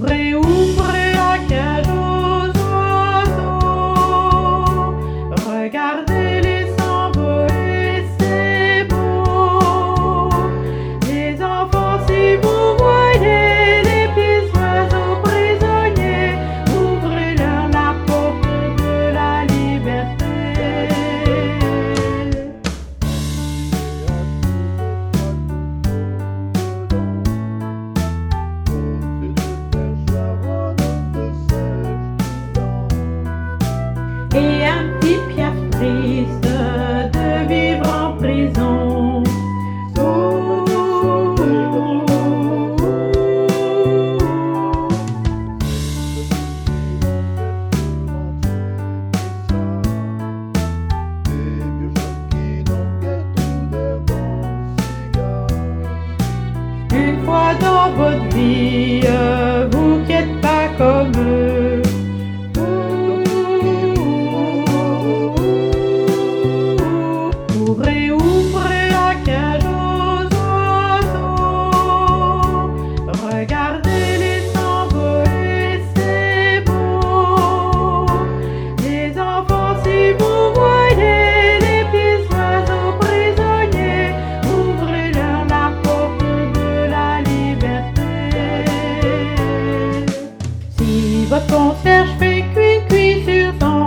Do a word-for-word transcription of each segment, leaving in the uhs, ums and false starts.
Ouvrez, ouvrez la cage aux oiseaux, regardez-les s'envoler, c'est beau. Les enfants, si vous voyez les petits oiseaux prisonniers, ouvrez-leur la porte de la liberté. Et un petit Piaf triste de vivre en prison. Oh, une fois dans votre vie, vous qui n'êtes pas comme eux. Ouvrez, ouvrez la cage aux oiseaux, regardez-les s'envoler, c'est beau. Les enfants, si vous voyez les petits oiseaux prisonniers, ouvrez-leur la porte de la liberté. Si votre concierge fait cuit-cuit sur son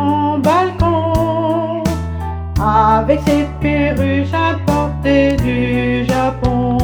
balcon, avec ses perruches importées du Japon,